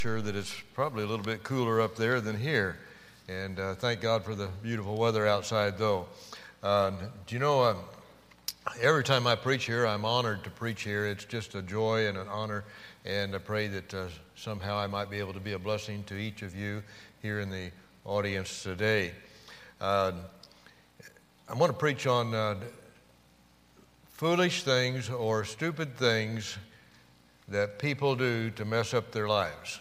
Sure that it's probably a little bit cooler up there than here, and thank God for the beautiful weather outside though. Do you know, every time I preach here, I'm honored to preach here. It's just a joy and an honor, and I pray that somehow I might be able to be a blessing to each of you here in the audience today. I'm going to preach on foolish things or stupid things that people do to mess up their lives.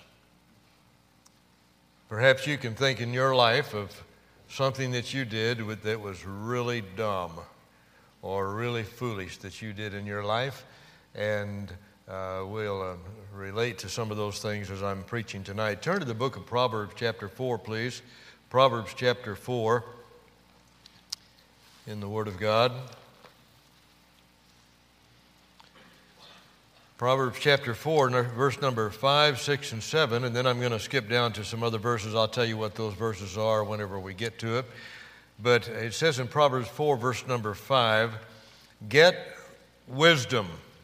Perhaps you can think in your life of something that you did that was really dumb or really foolish that you did in your life, and we'll relate to some of those things as I'm preaching tonight. Turn to the book of Proverbs chapter 4, please. Proverbs chapter 4 in the Word of God. Proverbs chapter 4, verse number 5, 6, and 7, and then I'm going to skip down to some other verses. I'll tell you what those verses are whenever we get to it. But it says in Proverbs 4, verse number 5, "Get wisdom,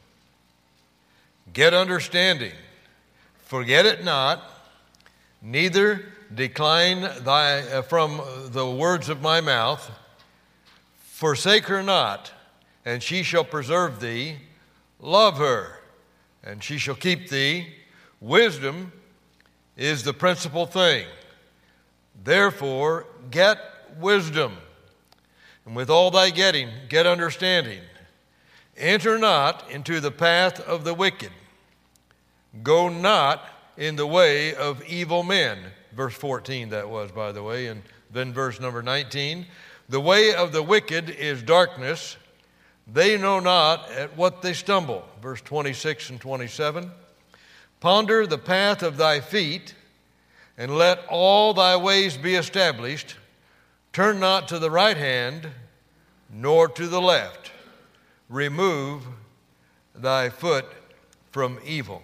get understanding, forget it not, neither decline from the words of my mouth. Forsake her not, and she shall preserve thee. Love her, and she shall keep thee. Wisdom is the principal thing. Therefore, get wisdom. And with all thy getting, get understanding. Enter not into the path of the wicked. Go not in the way of evil men." Verse 14 that was, by the way. And then verse number 19. "The way of the wicked is darkness. They know not at what they stumble." Verse 26 and 27. "Ponder the path of thy feet, and let all thy ways be established. Turn not to the right hand, nor to the left. Remove thy foot from evil."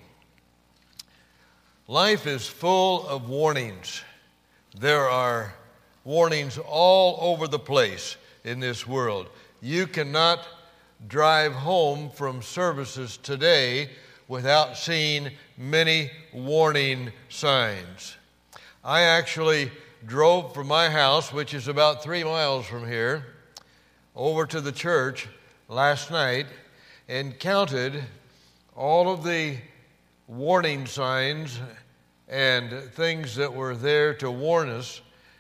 Life is full of warnings. There are warnings all over the place in this world. You cannot drive home from services today without seeing many warning signs. I actually drove from my house, which is about 3 miles from here, over to the church last night and counted all of the warning signs and things that were there to warn us.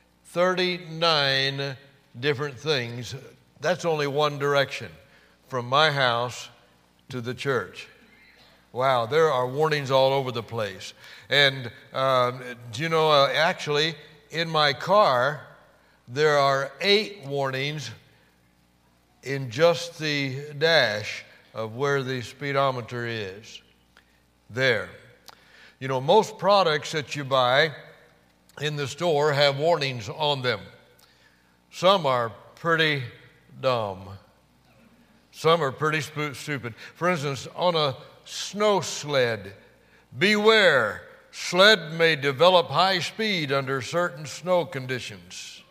39 different things. That's only one direction, from my house to the church. Wow, there are warnings all over the place. And do you know, actually, in my car, there are 8 warnings in just the dash of where the speedometer is. There. You know, most products that you buy in the store have warnings on them. Some are pretty dumb. Some are pretty stupid. For instance, on a snow sled, beware, sled may develop high speed under certain snow conditions.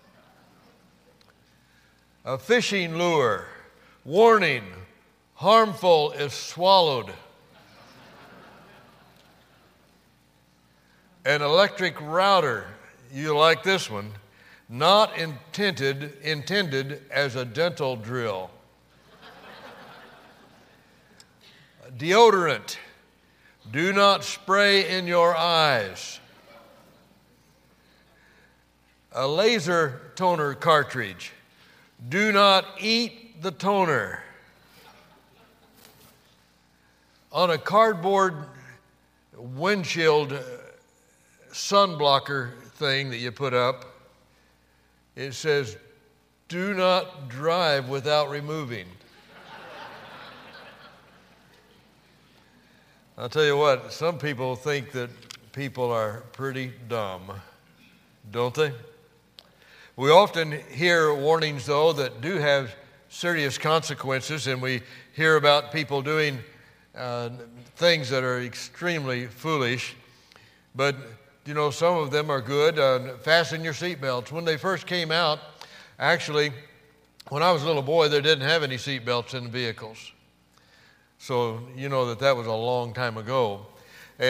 A fishing lure, warning, harmful if swallowed. An electric router, you like this one, not intended as a dental drill. Deodorant, do not spray in your eyes. A laser toner cartridge, do not eat the toner. On a cardboard windshield sunblocker thing that you put up, it says, "Do not drive without removing." I'll tell you what, some people think that people are pretty dumb, don't they? We often hear warnings, though, that do have serious consequences, and we hear about people doing things that are extremely foolish. But, you know, some of them are good. Fasten your seatbelts. When they first came out, actually, when I was a little boy, they didn't have any seatbelts in vehicles. So you know that was a long time ago. And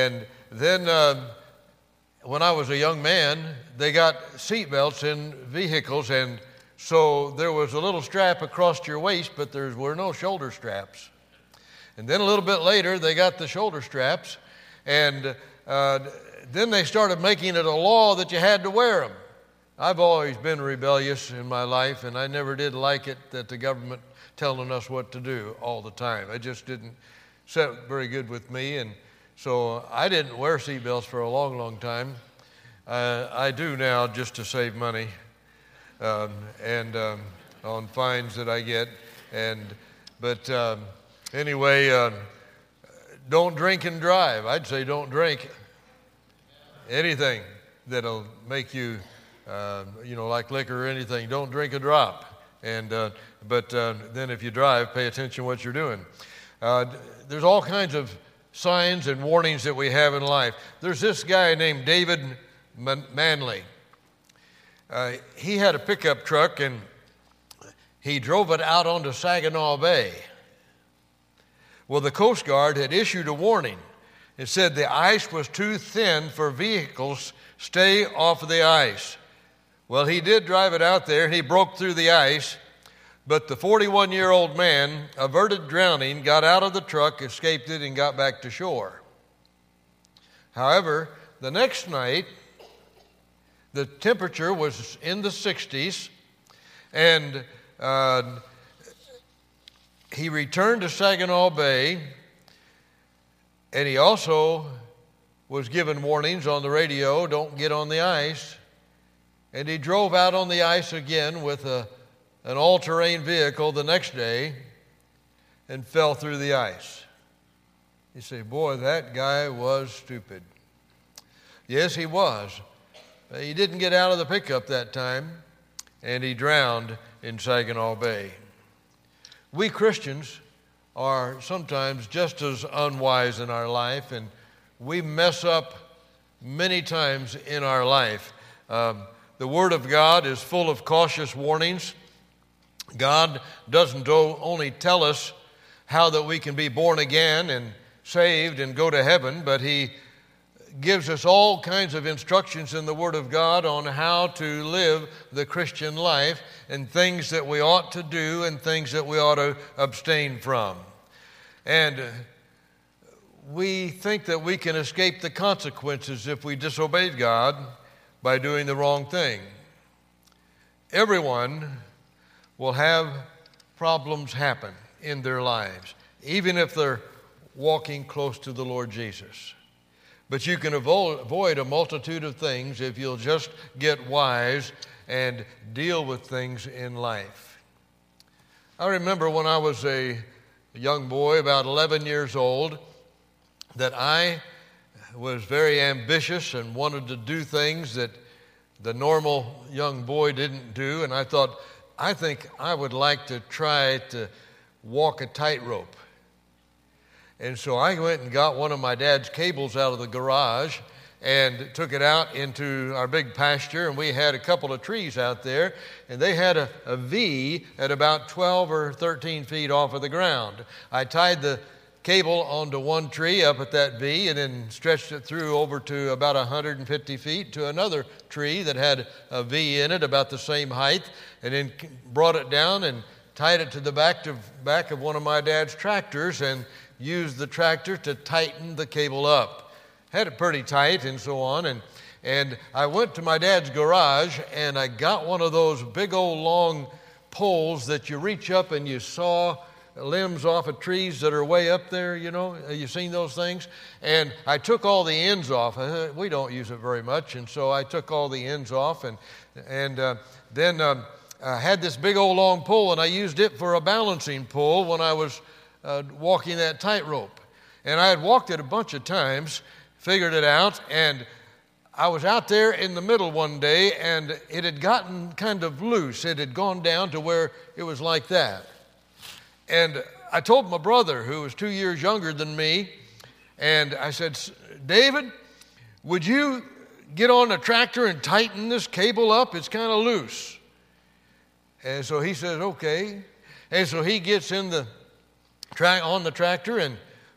then when I was a young man, they got seat belts in vehicles, and so there was a little strap across your waist, but there were no shoulder straps. And then a little bit later, they got the shoulder straps, and then they started making it a law that you had to wear them. I've always been rebellious in my life, and I never did like it that the government telling us what to do all the time. It just didn't sit very good with me, and so I didn't wear seatbelts for a long, long time. I do now just to save money and on fines that I get. But anyway, don't drink and drive. I'd say don't drink anything that'll make you, like liquor or anything. Don't drink a drop. But then if you drive, pay attention to what you're doing. There's all kinds of signs and warnings that we have in life. There's this guy named David Manley. He had a pickup truck, and he drove it out onto Saginaw Bay. Well, the Coast Guard had issued a warning. It said the ice was too thin for vehicles. Stay off of the ice. Well, he did drive it out there, and he broke through the ice. But the 41-year-old man averted drowning, got out of the truck, escaped it, and got back to shore. However, the next night, the temperature was in the 60s, and he returned to Saginaw Bay, and he also was given warnings on the radio, don't get on the ice. And he drove out on the ice again with an all-terrain vehicle the next day and fell through the ice. You say, boy, that guy was stupid. Yes, he was. He didn't get out of the pickup that time, and he drowned in Saginaw Bay. We Christians are sometimes just as unwise in our life, and we mess up many times in our life. The Word of God is full of cautious warnings. God doesn't only tell us how that we can be born again and saved and go to heaven, but He gives us all kinds of instructions in the Word of God on how to live the Christian life and things that we ought to do and things that we ought to abstain from. And we think that we can escape the consequences if we disobey God by doing the wrong thing. Everyone will have problems happen in their lives, even if they're walking close to the Lord Jesus. But you can avoid a multitude of things if you'll just get wise and deal with things in life. I remember when I was a young boy, about 11 years old, that I was very ambitious and wanted to do things that the normal young boy didn't do, and I think I would like to try to walk a tightrope. And so I went and got one of my dad's cables out of the garage and took it out into our big pasture, and we had a couple of trees out there, and they had a V at about 12 or 13 feet off of the ground. I tied the cable onto one tree up at that V and then stretched it through over to about 150 feet to another tree that had a V in it about the same height, and then brought it down and tied it to the back of one of my dad's tractors and used the tractor to tighten the cable up. Had it pretty tight and so on, and I went to my dad's garage and I got one of those big old long poles that you reach up and you saw limbs off of trees that are way up there, you know. You seen those things? And I took all the ends off. We don't use it very much, and so I took all the ends off, and then I had this big old long pole, and I used it for a balancing pole when I was walking that tightrope. And I had walked it a bunch of times, figured it out, and I was out there in the middle one day, and it had gotten kind of loose. It had gone down to where it was like that. And I told my brother, who was 2 years younger than me, and I said, David, would you get on the tractor and tighten this cable up? It's kind of loose. And so he says, okay. And so he gets on the tractor and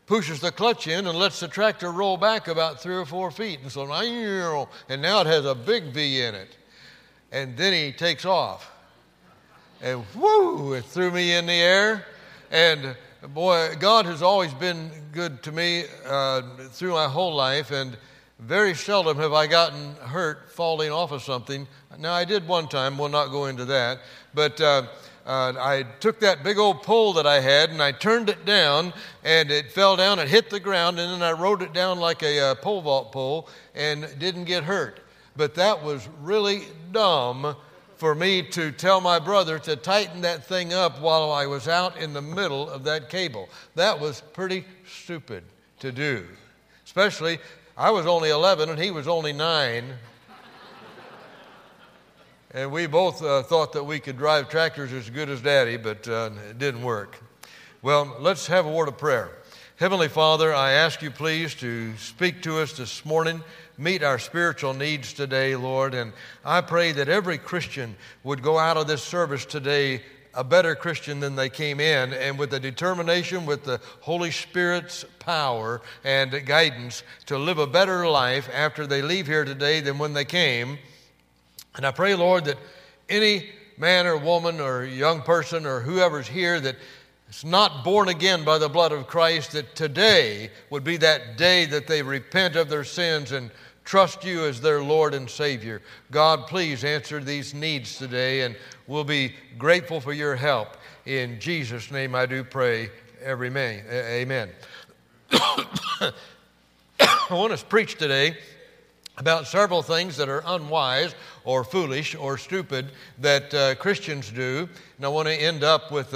pushes the clutch in and lets the tractor roll back about 3 or 4 feet. And so, and now it has a big V in it. And then he takes off. And whoo, it threw me in the air. And boy, God has always been good to me through my whole life. And very seldom have I gotten hurt falling off of something. Now, I did one time. We'll not go into that. But I took that big old pole that I had, and I turned it down, and it fell down and hit the ground, and then I rode it down like a pole vault pole and didn't get hurt. But that was really dumb for me to tell my brother to tighten that thing up while I was out in the middle of that cable. That was pretty stupid to do. Especially, I was only 11 and he was only 9. And we both thought that we could drive tractors as good as Daddy, but it didn't work. Well, let's have a word of prayer. Heavenly Father, I ask you please to speak to us this morning. Meet our spiritual needs today, Lord. And I pray that every Christian would go out of this service today a better Christian than they came in, and with the determination, with the Holy Spirit's power and guidance to live a better life after they leave here today than when they came. And I pray, Lord, that any man or woman or young person or whoever's here that is not born again by the blood of Christ, that today would be that day that they repent of their sins and trust you as their Lord and Savior. God, please answer these needs today, and we'll be grateful for your help. In Jesus' name I do pray. Amen. I want to preach today about several things that are unwise or foolish or stupid that Christians do. And I want to end up with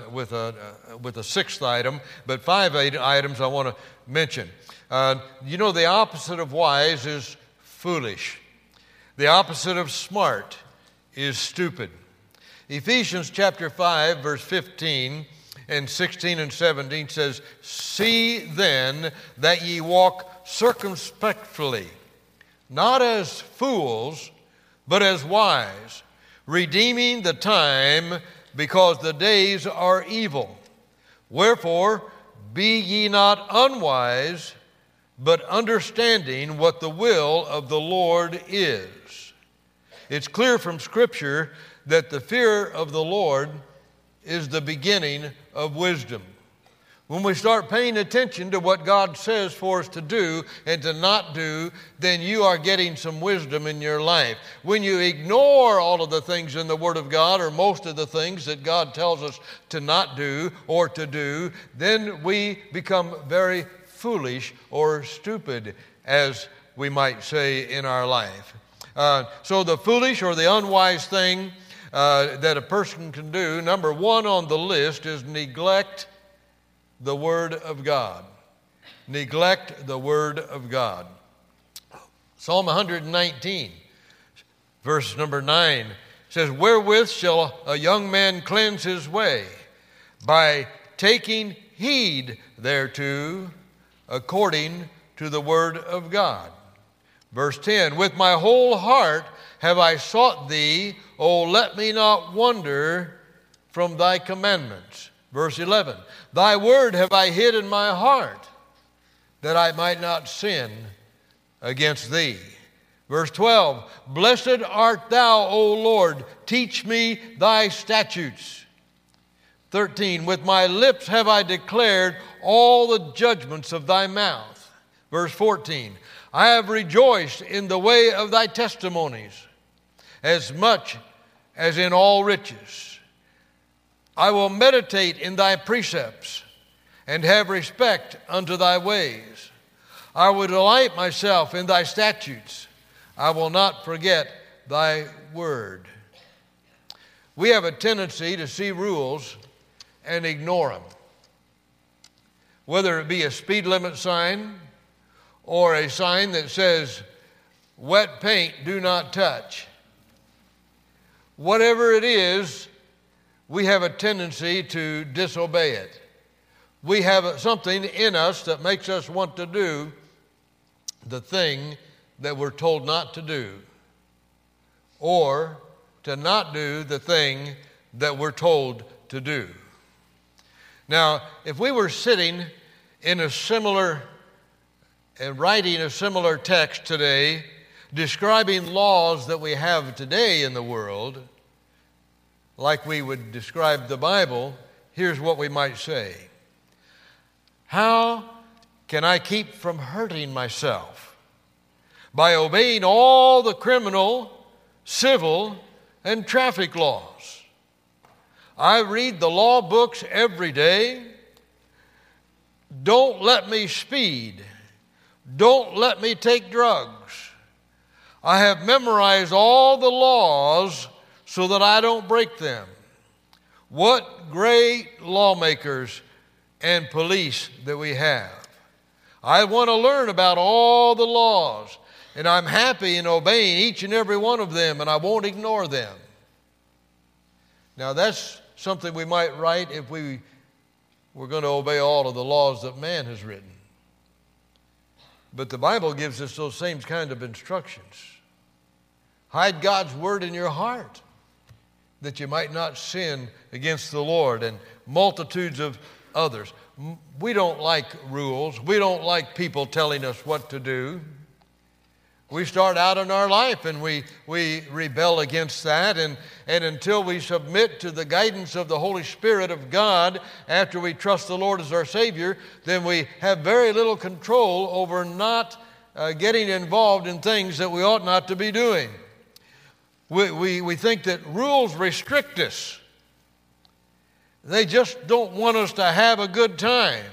a sixth item, but 5 items I want to mention. The opposite of wise is foolish. The opposite of smart is stupid. Ephesians chapter 5, verse 15 and 16 and 17 says, "See then that ye walk circumspectly, not as fools, but as wise, redeeming the time, because the days are evil. Wherefore, be ye not unwise, but understanding what the will of the Lord is." It's clear from Scripture that the fear of the Lord is the beginning of wisdom. When we start paying attention to what God says for us to do and to not do, then you are getting some wisdom in your life. When you ignore all of the things in the Word of God, or most of the things that God tells us to not do or to do, then we become very foolish or stupid, as we might say in our life. So the foolish or the unwise thing that a person can do, number one on the list is neglect the Word of God. Neglect the Word of God. Psalm 119, verse number 9 says, "Wherewith shall a young man cleanse his way? By taking heed thereto, according to the Word of God." Verse 10, "With my whole heart have I sought thee, O let me not wander from thy commandments." Verse 11, "Thy word have I hid in my heart, that I might not sin against thee." Verse 12, "Blessed art thou, O Lord, teach me thy statutes." 13, "With my lips have I declared all the judgments of thy mouth." Verse 14, "I have rejoiced in the way of thy testimonies, as much as in all riches. I will meditate in thy precepts, and have respect unto thy ways. I will delight myself in thy statutes. I will not forget thy word." We have a tendency to see rules and ignore them. Whether it be a speed limit sign or a sign that says, "Wet paint, do not touch." Whatever it is, we have a tendency to disobey it. We have something in us that makes us want to do the thing that we're told not to do, or to not do the thing that we're told to do. Now, if we were sitting in a similar, writing a similar text today, describing laws that we have today in the world, like we would describe the Bible, here's what we might say. How can I keep from hurting myself? By obeying all the criminal, civil, and traffic laws. I read the law books every day. Don't let me speed. Don't let me take drugs. I have memorized all the laws so that I don't break them. What great lawmakers and police that we have. I want to learn about all the laws, and I'm happy in obeying each and every one of them, and I won't ignore them. Now that's something we might write if we were going to obey all of the laws that man has written. But the Bible gives us those same kind of instructions. Hide God's word in your heart, that you might not sin against the Lord, and multitudes of others. We don't like rules. We don't like people telling us what to do. We start out in our life and we rebel against that, and until we submit to the guidance of the Holy Spirit of God after we trust the Lord as our Savior, then we have very little control over not getting involved in things that we ought not to be doing. We think that rules restrict us. They just don't want us to have a good time.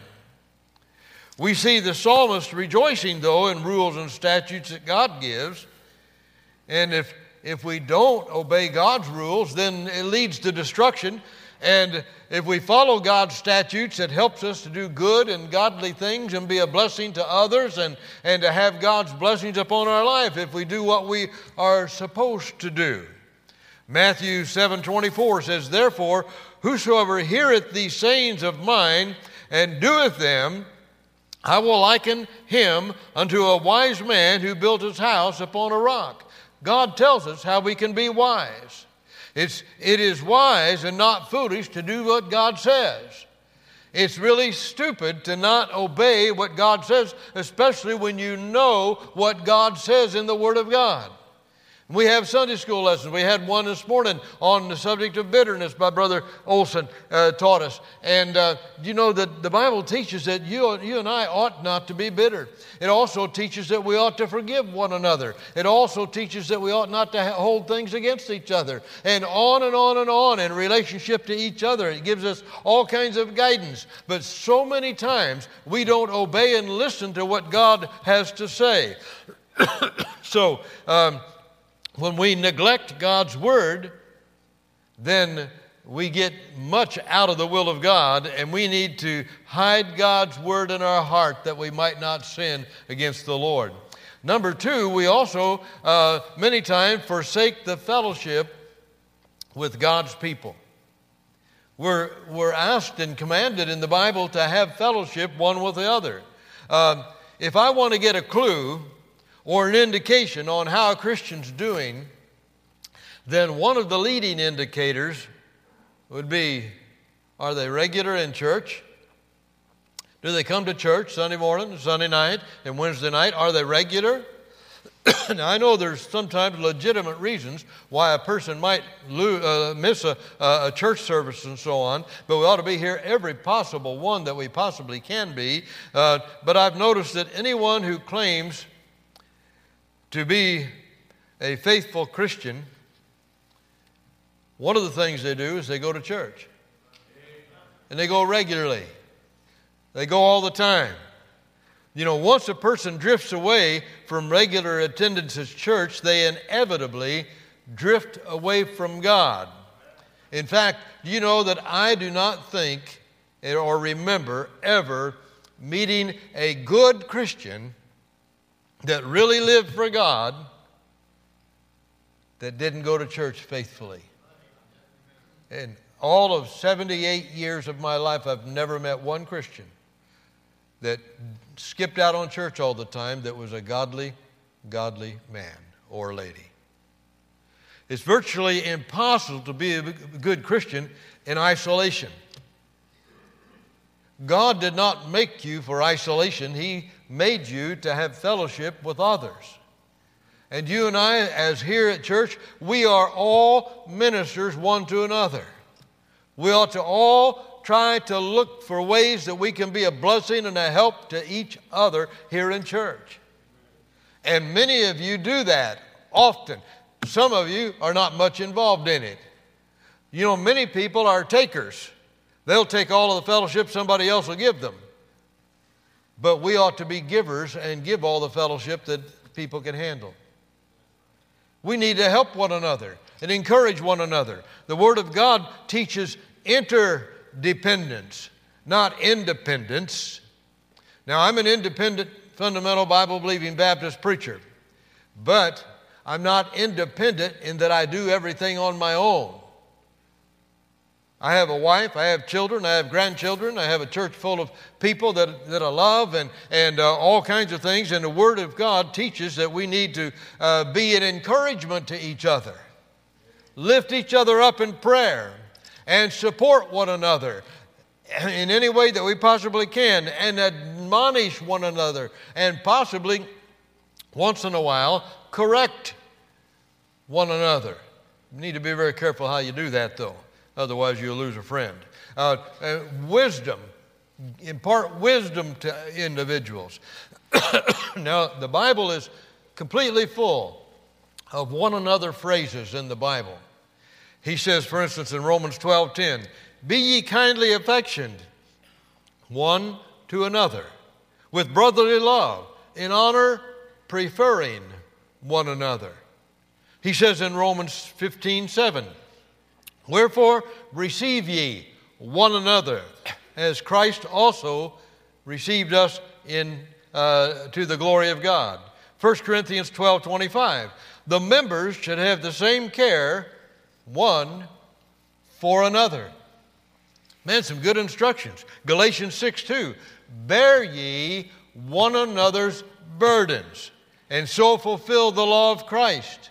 We see the psalmist rejoicing, though, in rules and statutes that God gives. And if we don't obey God's rules, then it leads to destruction. And if we follow God's statutes, it helps us to do good and godly things and be a blessing to others, and to have God's blessings upon our life if we do what we are supposed to do. Matthew 7:24 says, "Therefore, whosoever heareth these sayings of mine and doeth them, I will liken him unto a wise man who built his house upon a rock." God tells us how we can be wise. It is wise and not foolish to do what God says. It's really stupid to not obey what God says, especially when you know what God says in the Word of God. We have Sunday school lessons. We had one this morning on the subject of bitterness by Brother Olson taught us. And you know that the Bible teaches that you and I ought not to be bitter. It also teaches that we ought to forgive one another. It also teaches that we ought not to hold things against each other. And on and on and on in relationship to each other. It gives us all kinds of guidance. But so many times we don't obey and listen to what God has to say. So, when we neglect God's word, then we get much out of the will of God, and we need to hide God's word in our heart that we might not sin against the Lord. Number two, we also many times forsake the fellowship with God's people. We're asked and commanded in the Bible to have fellowship one with the other. If I want to get a clue or an indication on how a Christian's doing, then one of the leading indicators would be, are they regular in church? Do they come to church Sunday morning, Sunday night, and Wednesday night? Are they regular? Now, I know there's sometimes legitimate reasons why a person might miss a church service and so on, but we ought to be here every possible one that we possibly can be. But I've noticed that anyone who claims to be a faithful Christian, one of the things they do is they go to church. And they go regularly. They go all the time. You know, once a person drifts away from regular attendance at church, they inevitably drift away from God. In fact, you know that I do not think or remember ever meeting a good Christian that really lived for God that didn't go to church faithfully. In all of 78 years of my life, I've never met one Christian that skipped out on church all the time that was a godly man or lady. It's virtually impossible to be a good Christian in isolation. God did not make you for isolation. He made you to have fellowship with others. And you and I, as here at church, we are all ministers one to another. We ought to all try to look for ways that we can be a blessing and a help to each other here in church. And many of you do that often. Some of you are not much involved in it. You know, many people are takers. They'll take all of the fellowship somebody else will give them. But we ought to be givers and give all the fellowship that people can handle. We need to help one another and encourage one another. The Word of God teaches interdependence, not independence. Now, I'm an independent, fundamental, Bible-believing Baptist preacher, but I'm not independent in that I do everything on my own. I have a wife, I have children, I have grandchildren, I have a church full of people that I love and all kinds of things. And the Word of God teaches that we need to be an encouragement to each other, lift each other up in prayer, and support one another in any way that we possibly can, and admonish one another, and possibly, once in a while, correct one another. You need to be very careful how you do that, though. Otherwise, you'll lose a friend. Wisdom. Impart wisdom to individuals. Now, the Bible is completely full of one another phrases in the Bible. He says, for instance, in Romans 12:10, "Be ye kindly affectioned one to another, with brotherly love, in honor preferring one another." He says in Romans 15:7, "Wherefore receive ye one another, as Christ also received us to the glory of God." 1 Corinthians 12:25, "The members should have the same care one for another." Man, some good instructions. Galatians 6:2, "Bear ye one another's burdens, and so fulfill the law of Christ."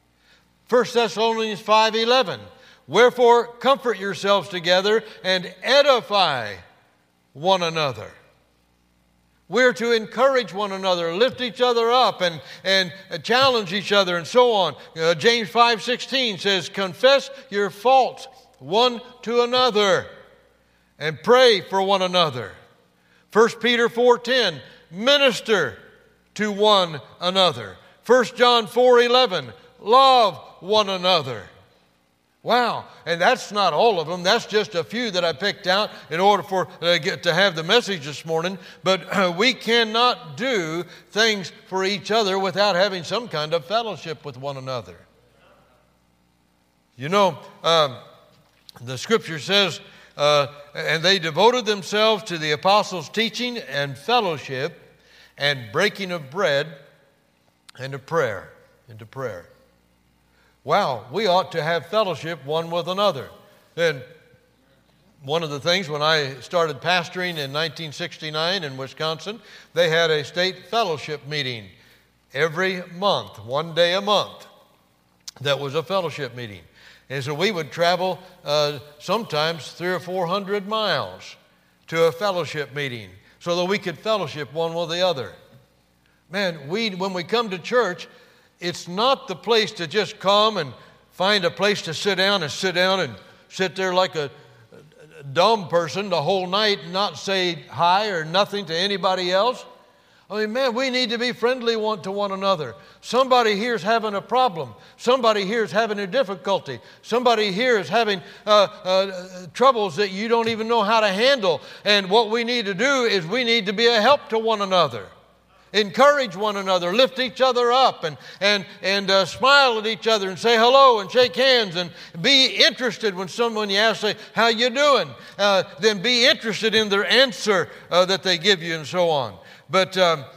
1 Thessalonians 5:11, "Wherefore comfort yourselves together and edify one another." We're to encourage one another, lift each other up, and challenge each other, and so on. James 5:16 says, "Confess your faults one to another, and pray for one another." 1 Peter 4:10, "Minister to one another." 1 John 4:11, "Love one another." Wow, and that's not all of them. That's just a few that I picked out in order for to have the message this morning. But we cannot do things for each other without having some kind of fellowship with one another. You know, the Scripture says, "And they devoted themselves to the apostles' teaching and fellowship and breaking of bread and to prayer." Wow, we ought to have fellowship one with another. And one of the things, when I started pastoring in 1969 in Wisconsin, they had a state fellowship meeting every month, one day a month. That was a fellowship meeting. And so we would travel sometimes 300 or 400 miles to a fellowship meeting so that we could fellowship one with the other. Man, when we come to church, it's not the place to just come and find a place to sit down and sit there like a dumb person the whole night and not say hi or nothing to anybody else. I mean, man, we need to be friendly to one another. Somebody here is having a problem. Somebody here is having a difficulty. Somebody here is having troubles that you don't even know how to handle. And what we need to do is we need to be a help to one another. Encourage one another, lift each other up, and smile at each other and say hello and shake hands and be interested when someone you ask, say, "How you doing?" Then be interested in their answer that they give you and so on. But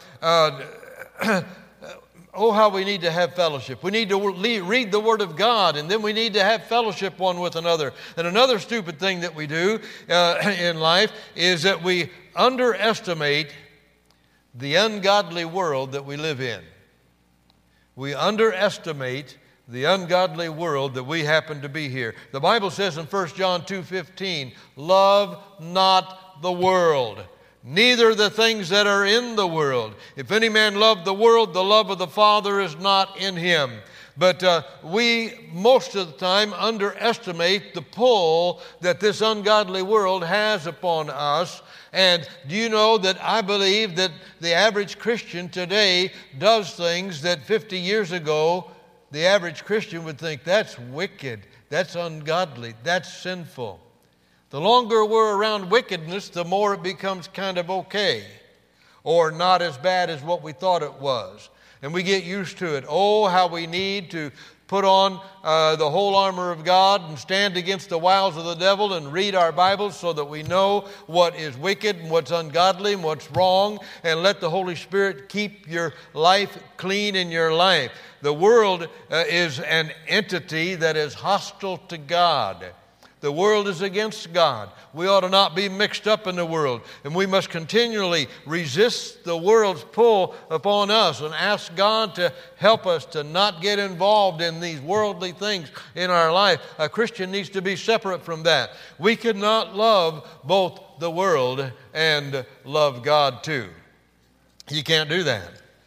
oh, how we need to have fellowship. We need to read the Word of God, and then we need to have fellowship one with another. And another stupid thing that we do in life is that we underestimate the ungodly world that we live in. We underestimate the ungodly world that we happen to be here. The Bible says in 1 John 2:15, "Love not the world, neither the things that are in the world. If any man love the world, the love of the Father is not in him. But we, most of the time, underestimate the pull that this ungodly world has upon us. And do you know that I believe that the average Christian today does things that 50 years ago the average Christian would think, that's wicked, that's ungodly, that's sinful. The longer we're around wickedness, the more it becomes kind of okay, or not as bad as what we thought it was. And we get used to it. Oh, how we need to put on the whole armor of God and stand against the wiles of the devil and read our Bibles so that we know what is wicked and what's ungodly and what's wrong, and let the Holy Spirit keep your life clean in your life. The world is an entity that is hostile to God. The world is against God. We ought to not be mixed up in the world. And we must continually resist the world's pull upon us and ask God to help us to not get involved in these worldly things in our life. A Christian needs to be separate from that. We cannot love both the world and love God too. You can't do that.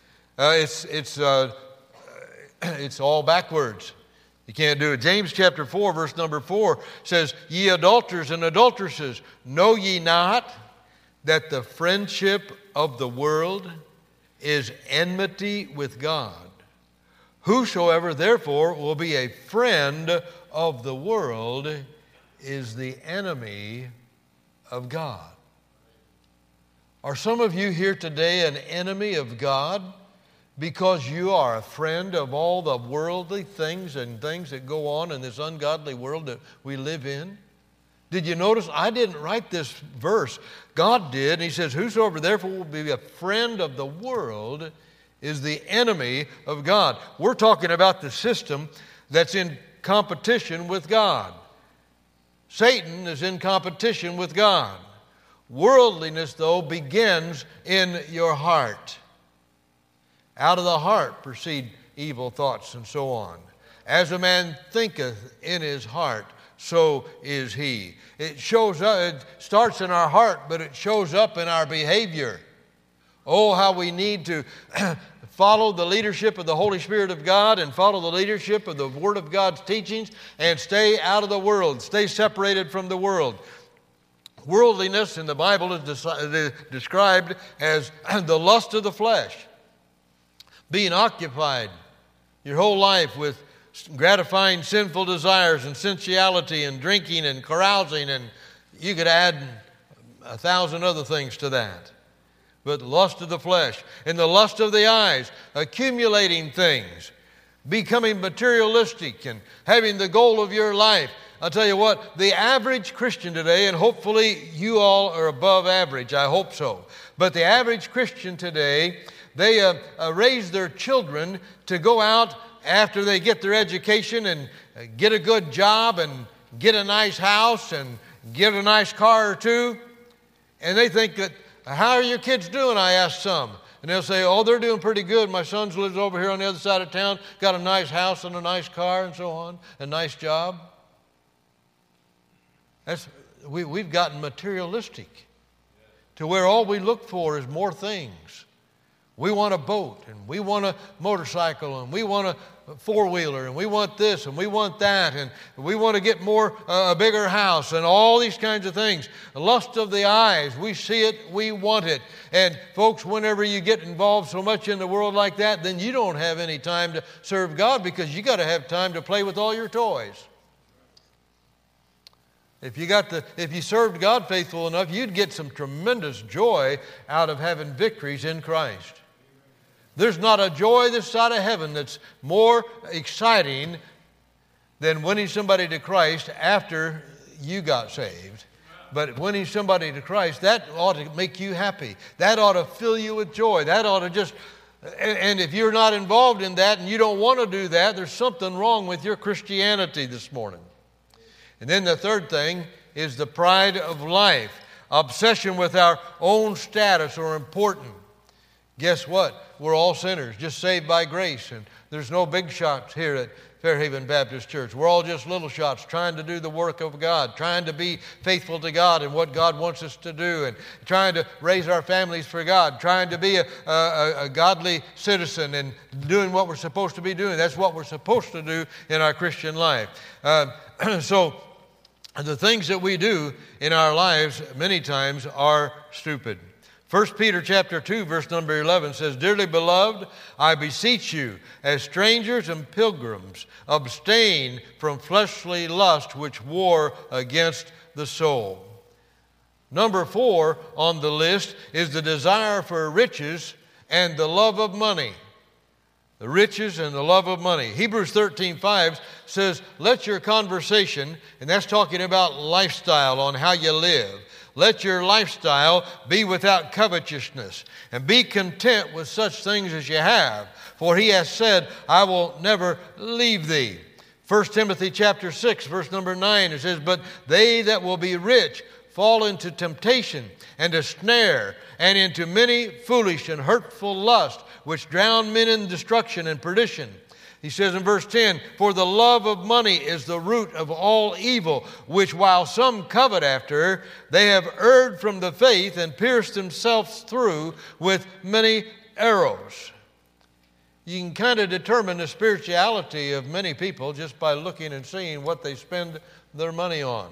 It's all backwards. You can't do it. James chapter 4, verse number 4 says, Ye adulterers and adulteresses, know ye not that the friendship of the world is enmity with God? Whosoever therefore will be a friend of the world is the enemy of God. Are some of you here today an enemy of God because you are a friend of all the worldly things and things that go on in this ungodly world that we live in? Did you notice? I didn't write this verse. God did. And he says, whosoever therefore will be a friend of the world is the enemy of God. We're talking about the system that's in competition with God. Satan is in competition with God. Worldliness, though, begins in your heart. Out of the heart proceed evil thoughts and so on. As a man thinketh in his heart, so is he. It shows up, it starts in our heart, but it shows up in our behavior. Oh, how we need to follow the leadership of the Holy Spirit of God and follow the leadership of the Word of God's teachings and stay out of the world, stay separated from the world. Worldliness in the Bible is described as the lust of the flesh. Being occupied your whole life with gratifying sinful desires and sensuality and drinking and carousing, and you could add 1,000 other things to that. But the lust of the flesh and the lust of the eyes, accumulating things, becoming materialistic and having the goal of your life. I'll tell you what, the average Christian today, and hopefully you all are above average, I hope so, but the average Christian today, they raise their children to go out after they get their education and get a good job and get a nice house and get a nice car or two. And they think that, how are your kids doing? I ask some. And they'll say, oh, they're doing pretty good. My son lives over here on the other side of town, got a nice house and a nice car and so on, a nice job. We've gotten materialistic to where all we look for is more things. We want a boat, and we want a motorcycle, and we want a four-wheeler, and we want this, and we want that, and we want to get a bigger house, and all these kinds of things. The lust of the eyes, we see it, we want it. And folks, whenever you get involved so much in the world like that, then you don't have any time to serve God because you got to have time to play with all your toys. If you served God faithful enough, you'd get some tremendous joy out of having victories in Christ. There's not a joy this side of heaven that's more exciting than winning somebody to Christ after you got saved. But winning somebody to Christ, that ought to make you happy. That ought to fill you with joy. That ought to just, and if you're not involved in that and you don't want to do that, there's something wrong with your Christianity this morning. And then the third thing is the pride of life, obsession with our own status or importance. Guess what? We're all sinners, just saved by grace. And There's no big shots here at Fairhaven Baptist Church. We're all just little shots trying to do the work of God, trying to be faithful to God and what God wants us to do, and trying to raise our families for God, trying to be a godly citizen and doing what we're supposed to be doing. That's what we're supposed to do in our Christian life. So the things that we do in our lives many times are stupid. 1 Peter chapter 2, verse number 11 says, "Dearly beloved, I beseech you, as strangers and pilgrims, abstain from fleshly lust which war against the soul." Number 4 on the list is the desire for riches and the love of money. The riches and the love of money. Hebrews 13:5 says, "Let your conversation," and that's talking about lifestyle, on how you live, "let your lifestyle be without covetousness, and be content with such things as you have. For he has said, I will never leave thee." 1 Timothy chapter 6, verse number 9, it says, "But they that will be rich fall into temptation and a snare, and into many foolish and hurtful lusts, which drown men in destruction and perdition." He says in verse 10, "For the love of money is the root of all evil, which while some covet after, they have erred from the faith and pierced themselves through with many arrows." You can kind of determine the spirituality of many people just by looking and seeing what they spend their money on.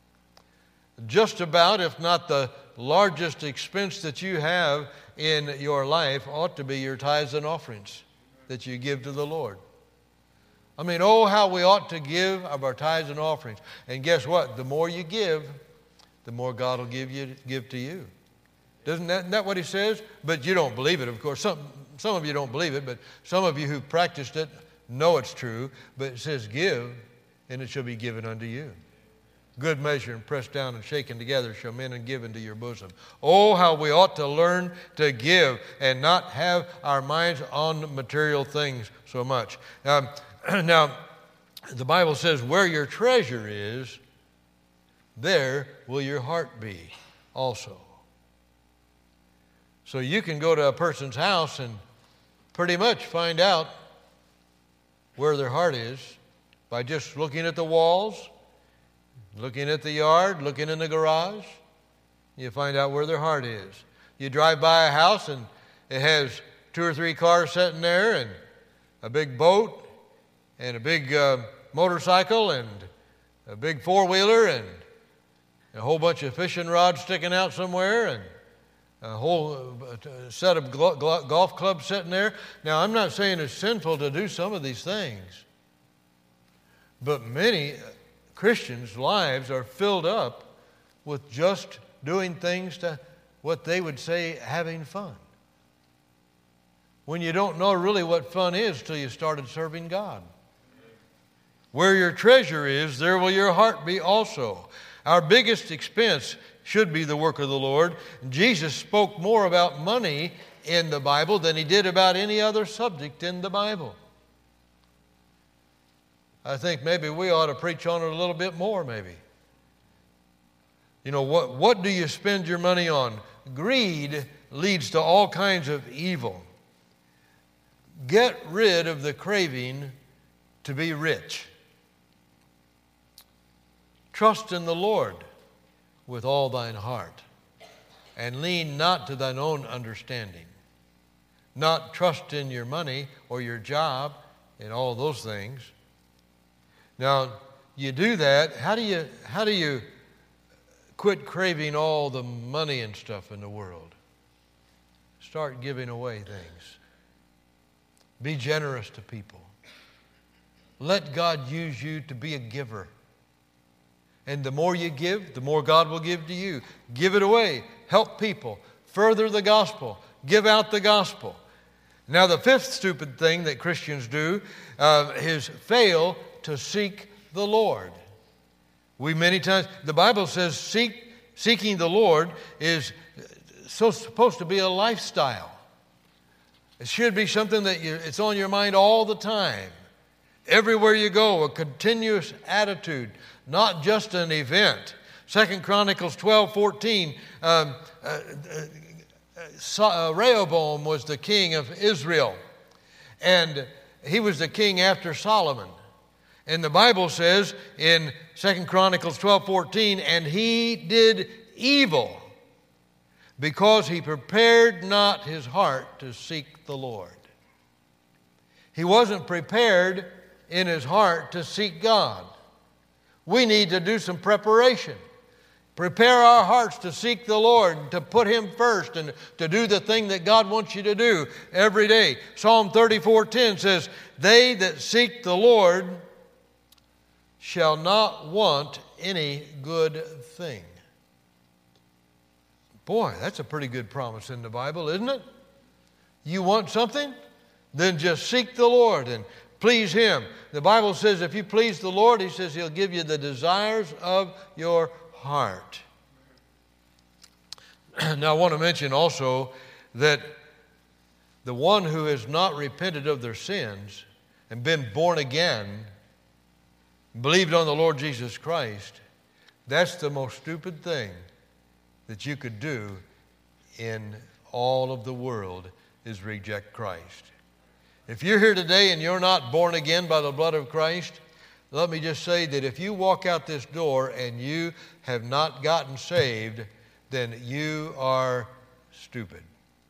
Just about, if not the largest expense that you have in your life, ought to be your tithes and offerings that you give to the Lord. I mean, oh, how we ought to give of our tithes and offerings. And guess what? The more you give, the more God will give to you. Isn't that what he says? But you don't believe it, of course. Some of you don't believe it, but some of you who've practiced it know it's true. But it says, "Give, and it shall be given unto you. Good measure and pressed down and shaken together shall men and give into your bosom." Oh, how we ought to learn to give and not have our minds on material things so much. Now, the Bible says, "Where your treasure is, there will your heart be also." So you can go to a person's house and pretty much find out where their heart is by just looking at the walls, looking at the yard, looking in the garage. You find out where their heart is. You drive by a house and it has 2 or 3 cars sitting there, and a big boat, and a big motorcycle, and a big four-wheeler, and a whole bunch of fishing rods sticking out somewhere, and a whole set of golf clubs sitting there. Now, I'm not saying it's sinful to do some of these things, but many Christians' lives are filled up with just doing things to what they would say having fun, when you don't know really what fun is till you started serving God. Where your treasure is, there will your heart be also. Our biggest expense should be the work of the Lord. Jesus spoke more about money in the Bible than he did about any other subject in the Bible. I think maybe we ought to preach on it a little bit more, maybe. You know, what do you spend your money on? Greed leads to all kinds of evil. Get rid of the craving to be rich. Trust in the Lord with all thine heart, and lean not to thine own understanding. Not trust in your money or your job and all those things. Now, you do that, how do you quit craving all the money and stuff in the world? Start giving away things. Be generous to people. Let God use you to be a giver. And the more you give, the more God will give to you. Give it away. Help people. Further the gospel. Give out the gospel. Now, the fifth stupid thing that Christians do is fail to seek the Lord. We many times, the Bible says seeking the Lord is supposed to be a lifestyle. It should be something that it's on your mind all the time. Everywhere you go, a continuous attitude, not just an event. 2 Chronicles 12:14, Rehoboam was the king of Israel. And he was the king after Solomon. And the Bible says in 2 Chronicles 12:14, and he did evil because he prepared not his heart to seek the Lord. He wasn't prepared in his heart to seek God. We need to do some preparation. Prepare our hearts to seek the Lord, to put Him first, and to do the thing that God wants you to do every day. Psalm 34:10 says, they that seek the Lord shall not want any good thing. Boy, that's a pretty good promise in the Bible, isn't it? You want something? Then just seek the Lord and please Him. The Bible says if you please the Lord, He says He'll give you the desires of your heart. Now, I want to mention also that the one who has not repented of their sins and been born again, believed on the Lord Jesus Christ, that's the most stupid thing that you could do in all of the world is reject Christ. If you're here today and you're not born again by the blood of Christ, let me just say that if you walk out this door and you have not gotten saved, then you are stupid.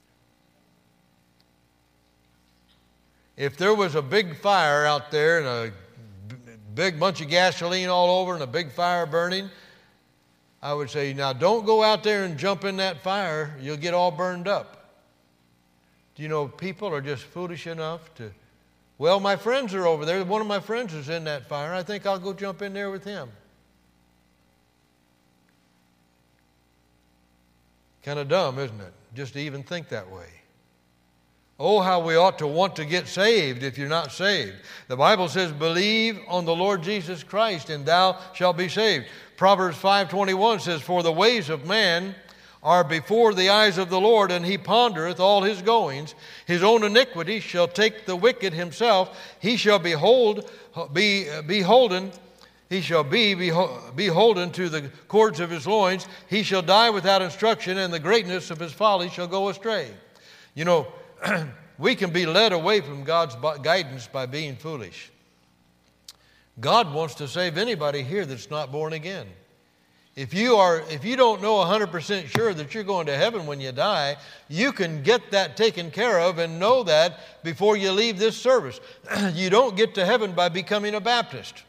If there was a big fire out there and a big bunch of gasoline all over and a big fire burning, I would say, now don't go out there and jump in that fire. You'll get all burned up. Do you know people are just foolish enough to, well, my friends are over there. One of my friends is in that fire. I think I'll go jump in there with him. Kind of dumb, isn't it? Just to even think that way. Oh, how we ought to want to get saved if you're not saved. The Bible says, believe on the Lord Jesus Christ and thou shalt be saved. Proverbs 5:21 says, for the ways of man are before the eyes of the Lord, and he pondereth all his goings. His own iniquity shall take the wicked himself. He shall be beholden to the cords of his loins. He shall die without instruction, and the greatness of his folly shall go astray. You know, we can be led away from God's guidance by being foolish. God wants to save anybody here that's not born again. If you don't know 100% sure that you're going to heaven when you die, you can get that taken care of and know that before you leave this service. You don't get to heaven by becoming a Baptist.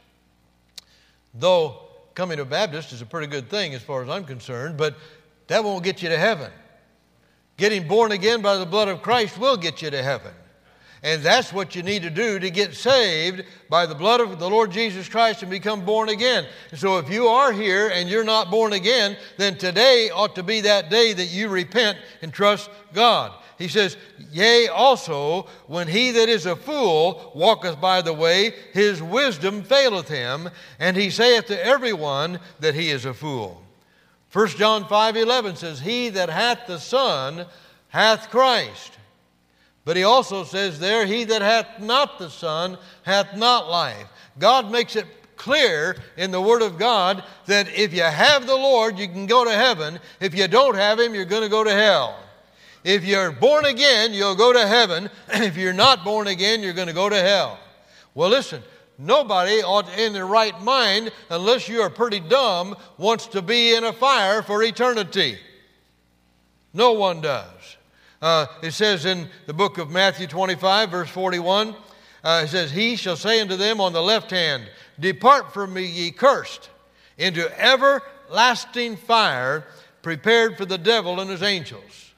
Though becoming a Baptist is a pretty good thing as far as I'm concerned, but that won't get you to heaven. Getting born again by the blood of Christ will get you to heaven. And that's what you need to do to get saved by the blood of the Lord Jesus Christ and become born again. So if you are here and you're not born again, then today ought to be that day that you repent and trust God. He says, yea, also, when he that is a fool walketh by the way, his wisdom faileth him, and he saith to everyone that he is a fool. 1 John 5:11 says, he that hath the Son hath Christ. But he also says there, he that hath not the Son hath not life. God makes it clear in the Word of God that if you have the Lord, you can go to heaven. If you don't have Him, you're going to go to hell. If you're born again, you'll go to heaven. If you're not born again, you're going to go to hell. Well, listen, nobody ought in their right mind, unless you are pretty dumb, wants to be in a fire for eternity. No one does. It says in the book of Matthew 25, verse 41, it says, he shall say unto them on the left hand, depart from me, ye cursed, into everlasting fire, prepared for the devil and his angels.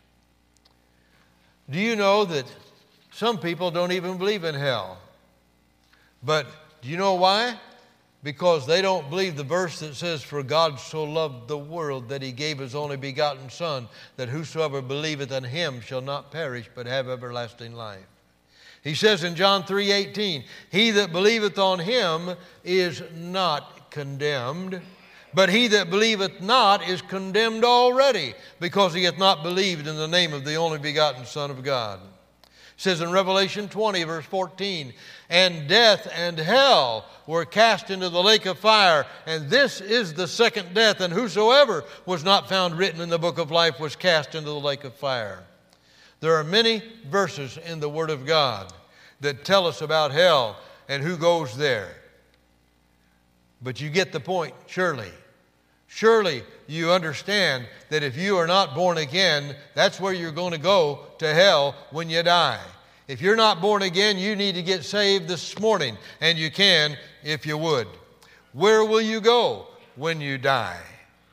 Do you know that some people don't even believe in hell? But do you know why? Because they don't believe the verse that says, for God so loved the world that he gave his only begotten Son, that whosoever believeth in him shall not perish, but have everlasting life. He says in John 3:18, he that believeth on him is not condemned, but he that believeth not is condemned already, because he hath not believed in the name of the only begotten Son of God. It says in Revelation 20, verse 14, and death and hell were cast into the lake of fire, and this is the second death, and whosoever was not found written in the book of life was cast into the lake of fire. There are many verses in the Word of God that tell us about hell and who goes there. But you get the point, surely. Surely you understand that if you are not born again, that's where you're going to go, to hell, when you die. If you're not born again, you need to get saved this morning, and you can if you would. Where will you go when you die?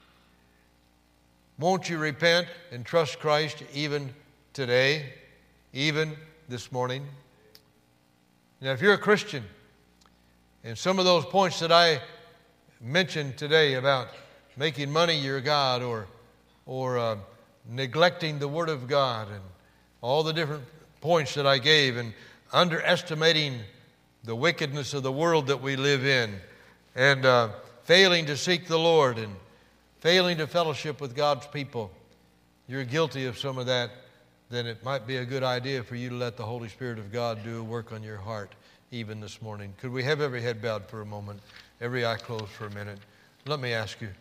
Won't you repent and trust Christ even today, even this morning? Now, if you're a Christian, and some of those points that I mentioned today about making money your God, or neglecting the Word of God, and all the different points that I gave, and underestimating the wickedness of the world that we live in, and failing to seek the Lord, and failing to fellowship with God's people, you're guilty of some of that, then it might be a good idea for you to let the Holy Spirit of God do a work on your heart even this morning. Could we have every head bowed for a moment, every eye closed for a minute? Let me ask you,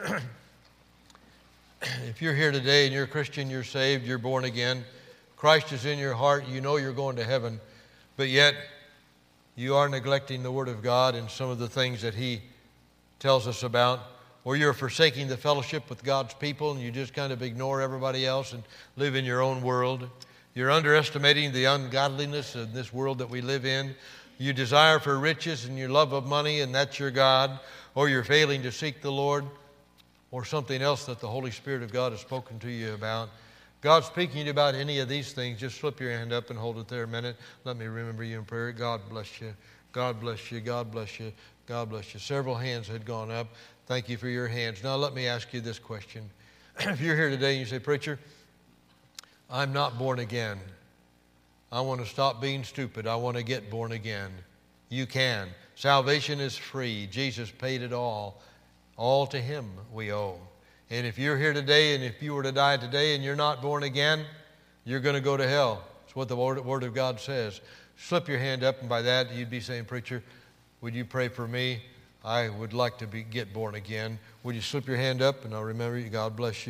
if you're here today and you're a Christian, you're saved, you're born again, Christ is in your heart, you know you're going to heaven, but yet you are neglecting the Word of God and some of the things that He tells us about, or you're forsaking the fellowship with God's people and you just kind of ignore everybody else and live in your own world. You're underestimating the ungodliness of this world that we live in. You desire for riches and your love of money, and that's your God, or you're failing to seek the Lord, or something else that the Holy Spirit of God has spoken to you about. God's speaking to you about any of these things, just slip your hand up and hold it there a minute. Let me remember you in prayer. God bless you. God bless you. God bless you. God bless you. Several hands had gone up. Thank you for your hands. Now let me ask you this question. If you're here today and you say, "Preacher, I'm not born again. I want to stop being stupid. I want to get born again." You can. Salvation is free. Jesus paid it all. All to Him we owe. And if you're here today and if you were to die today and you're not born again, you're going to go to hell. That's what the Word of God says. Slip your hand up, and by that you'd be saying, "Preacher, would you pray for me? I would like to get born again." Would you slip your hand up, and I'll remember you. God bless you.